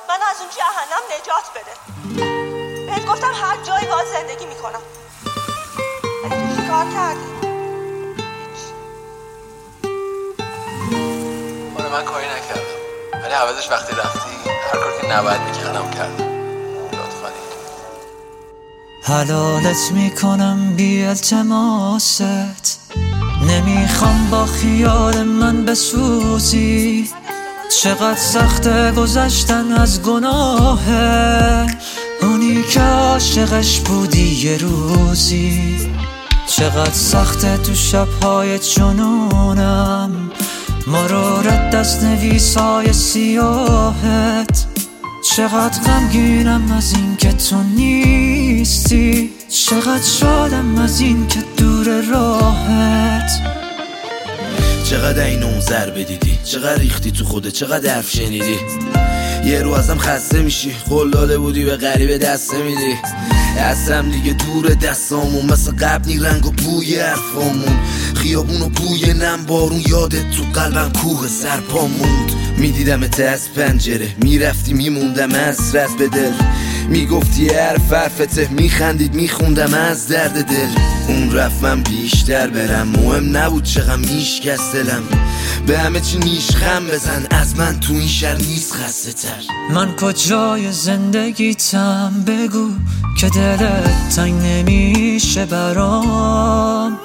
من از اون جهنم نجات بده. بهت گفتم هر جایی باید زندگی میکنم. ولی تو چی کار کردی؟ من کاری نکردم، ولی عوضش وقتی رفتی هر کاری که نباید میکردم کردم. لطفاً حلالت میکنم بی التماست، نمیخوام با خیال من بسوزی. چقدر سخته گذشتن از گناهه، اونی که عاشقش بودی یه روزی. چقدر سخته تو شبهای جنونم مرورت دست نویسای سیاهت. چقدر غمگینم از این که تو نیستی، چقدر شادم از این که دور راهت. چقدر این اون ضربه دیدی، چقدر ریختی تو خوده، چقدر حرف شنیدی. یه رو ازم خسته میشی، قول داده بودی به غریبه دست نمیدی. ازم دیگه دور دستامون، مثل قبل نی رنگ و بوی حرفامون. خیابون و بوی نم بارون، یادت تو قلبم کوه سرپا موند. میدیدمت از پنجره، میرفتی میموندم از رد به دل. میگفتی حرفته، میخندید میخوندم از درد دل. اون رفت من بیشتر برم، مهم نبود چقدر میشکست دلم. به همه چی نیشخم بزن، از من تو این شهر نیست خسته تر. من کجای زندگیتم بگو که دلت تنگ نمیشه برام.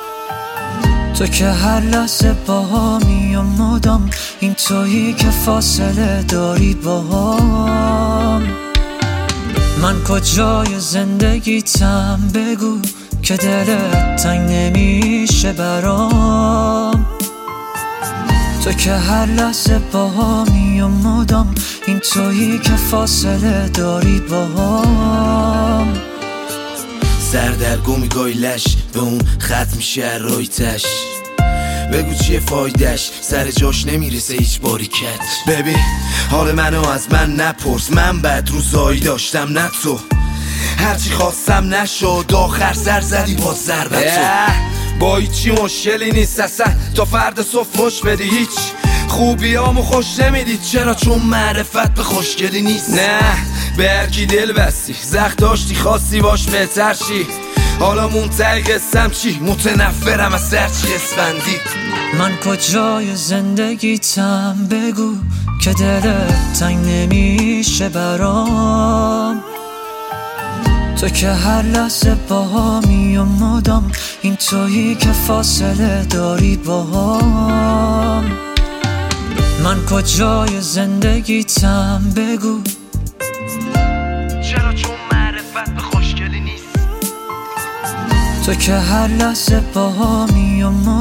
تو که هر لحظه باهامی و مدام، این تویی که فاصله داری باهام. من کجای زندگیتم بگو که دلت تنگ نمیشه برام. تو که هر لحظه باهامی و مدام، این تویی که فاصله داری باهام. سردرگمی گایلش به اون خط میشه رایتش. بگو چیه فایدش، سر جاش نمیرسه هیچ باریکت. ببین حال منو از من نپرس، من بد روزایی داشتم نه تو. هرچی خواستم نشد، آخر سر زدی با ضربتو. با هیچی مشکلی نیست اصلا، تا فرد صبح خوش بدی. هیچ خوبیامو خوش نمیدید، چرا؟ چون معرفت به خوشگلی نیست. نه به هرکی دل بستی، زخم داشتی خواستی باش بهتر چی. حالا منتهی قصم چی؟ متنفرم از سرچی اسفندی. من کجای زندگیتم بگو که دلت تنگ نمیشه برام. تو که هر لحظه باهامی و مدام، این تویی که فاصله داری باهام. من کجای زندگیتم بگو، چرا؟ چون معرفت به خوشگلی نیست. تو که هر لحظه باهامی و